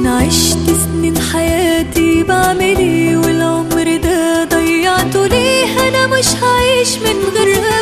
عشت سنين حياتي بعمل ايه والعمر ده ضيعته ليه؟ انا مش هعيش من غيرها